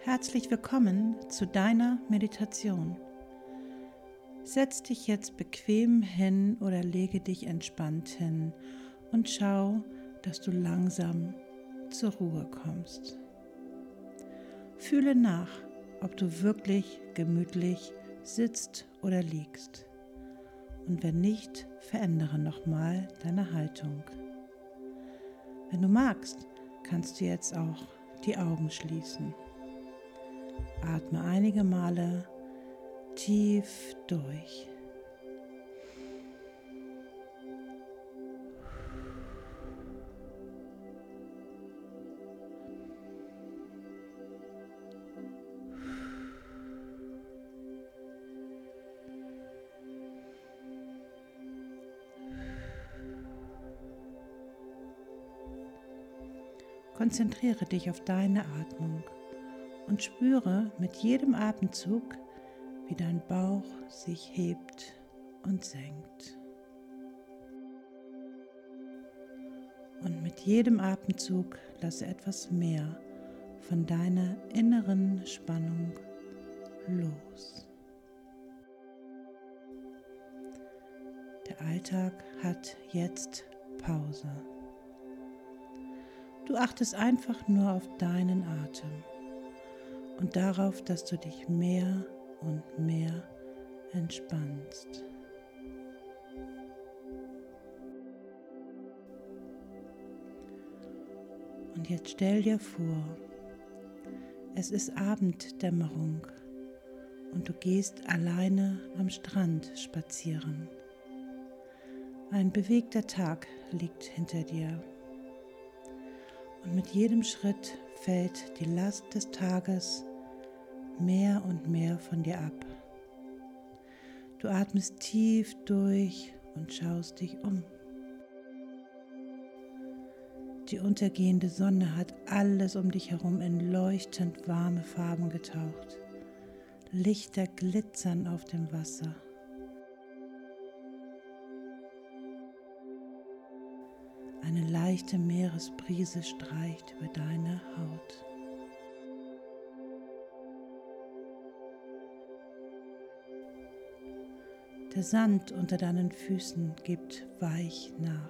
Herzlich willkommen zu deiner Meditation. Setz dich jetzt bequem hin oder lege dich entspannt hin und schau, dass du langsam zur Ruhe kommst. Fühle nach, ob du wirklich gemütlich sitzt oder liegst. Und wenn nicht, verändere nochmal deine Haltung. Wenn du magst, kannst du jetzt auch die Augen schließen. Atme einige Male tief durch. Konzentriere dich auf deine Atmung und spüre mit jedem Atemzug, wie dein Bauch sich hebt und senkt. Und mit jedem Atemzug lasse etwas mehr von deiner inneren Spannung los. Der Alltag hat jetzt Pause. Du achtest einfach nur auf deinen Atem und darauf, dass du dich mehr und mehr entspannst. Und jetzt stell dir vor, es ist Abenddämmerung und du gehst alleine am Strand spazieren. Ein bewegter Tag liegt hinter dir. Und mit jedem Schritt fällt die Last des Tages mehr und mehr von dir ab. Du atmest tief durch und schaust dich um. Die untergehende Sonne hat alles um dich herum in leuchtend warme Farben getaucht. Lichter glitzern auf dem Wasser. Eine leichte Meeresbrise streicht über deine Haut. Der Sand unter deinen Füßen gibt weich nach.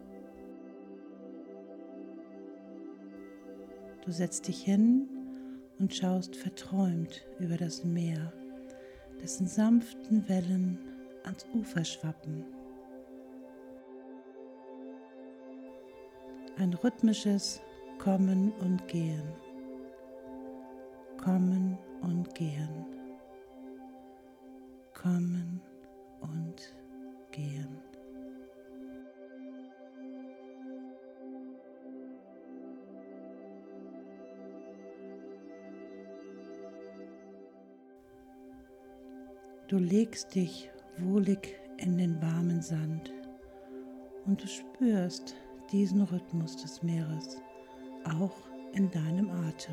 Du setzt dich hin und schaust verträumt über das Meer, dessen sanften Wellen ans Ufer schwappen. Ein rhythmisches Kommen und Gehen, Kommen und Gehen, Kommen und Gehen. Du legst dich wohlig in den warmen Sand und du spürst diesen Rhythmus des Meeres auch in deinem Atem.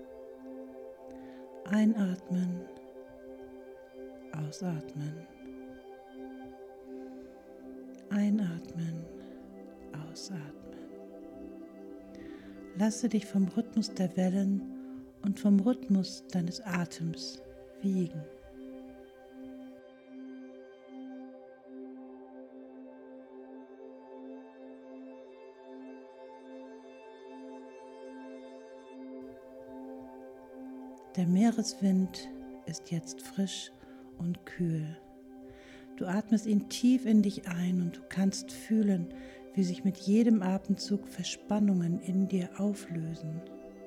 Einatmen, ausatmen. Einatmen, ausatmen. Lasse dich vom Rhythmus der Wellen und vom Rhythmus deines Atems wiegen. Der Meereswind ist jetzt frisch und kühl. Du atmest ihn tief in dich ein und du kannst fühlen, wie sich mit jedem Atemzug Verspannungen in dir auflösen.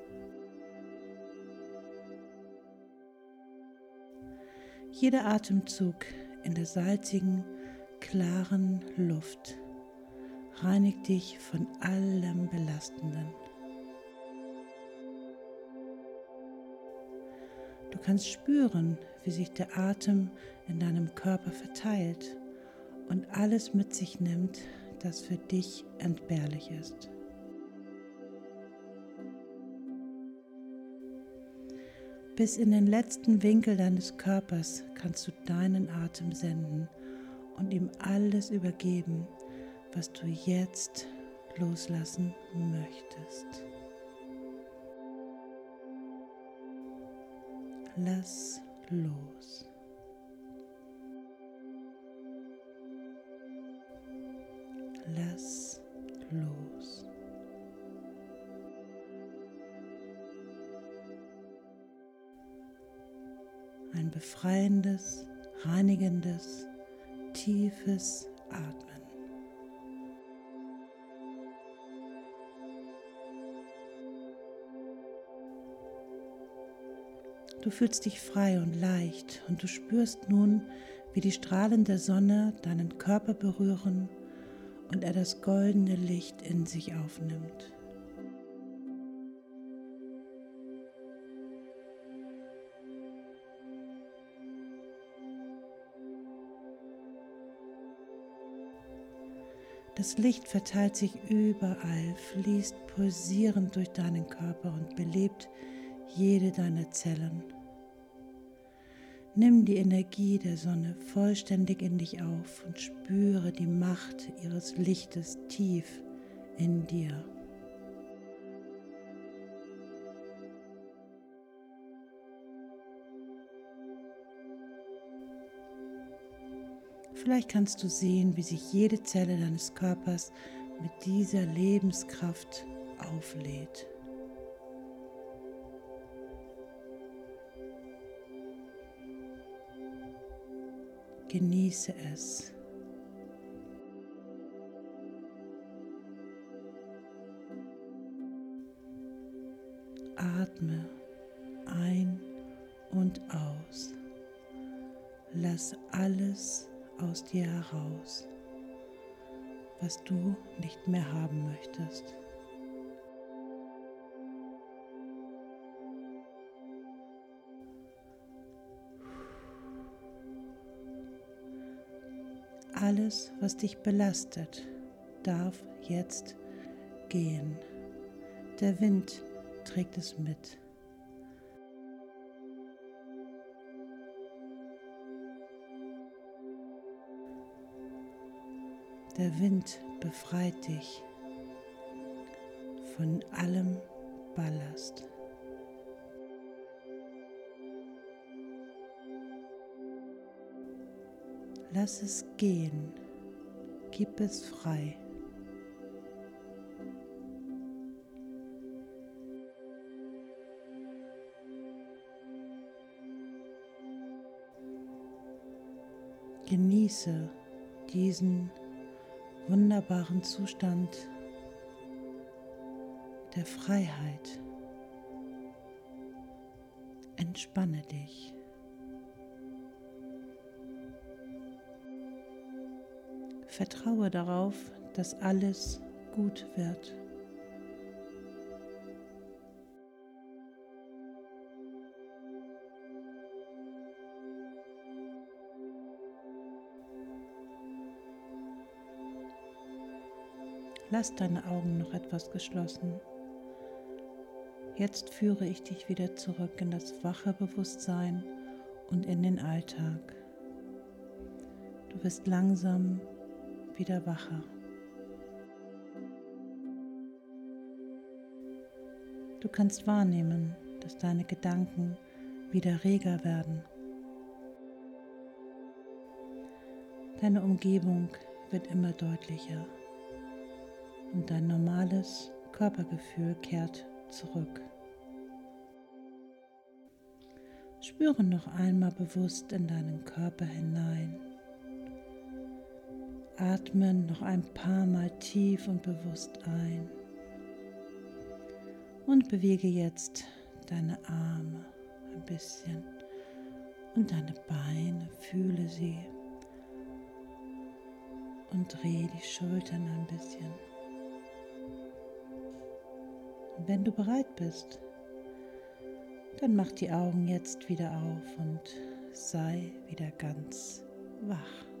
Jeder Atemzug in der salzigen, klaren Luft reinigt dich von allem Belastenden. Du kannst spüren, wie sich der Atem in deinem Körper verteilt und alles mit sich nimmt, das für dich entbehrlich ist. Bis in den letzten Winkel deines Körpers kannst du deinen Atem senden und ihm alles übergeben, was du jetzt loslassen möchtest. lass los. Lass los. Ein befreiendes, reinigendes, tiefes Atmen. Du fühlst dich frei und leicht und du spürst nun, wie die Strahlen der Sonne deinen Körper berühren und er das goldene Licht in sich aufnimmt. Das Licht verteilt sich überall, fließt pulsierend durch deinen Körper und belebt jede deiner Zellen. Nimm die Energie der Sonne vollständig in dich auf und spüre die Macht ihres Lichtes tief in dir. Vielleicht kannst du sehen, wie sich jede Zelle deines Körpers mit dieser Lebenskraft auflädt. Genieße es. Atme ein und aus. Lass alles aus dir heraus, was du nicht mehr haben möchtest. Alles, was dich belastet, darf jetzt gehen. Der Wind trägt es mit. Der Wind befreit dich von allem Ballast. Lass es gehen, gib es frei. Genieße diesen wunderbaren Zustand der Freiheit. Entspanne dich. Vertraue darauf, dass alles gut wird. Lass deine Augen noch etwas geschlossen. Jetzt führe ich dich wieder zurück in das wache Bewusstsein und in den Alltag. Du wirst langsam wieder wacher. Du kannst wahrnehmen, dass deine Gedanken wieder reger werden. Deine Umgebung wird immer deutlicher und dein normales Körpergefühl kehrt zurück. Spüre noch einmal bewusst in deinen Körper hinein. Atme noch ein paar Mal tief und bewusst ein und bewege jetzt deine Arme ein bisschen und deine Beine, fühle sie und drehe die Schultern ein bisschen. Und wenn du bereit bist, dann mach die Augen jetzt wieder auf und sei wieder ganz wach.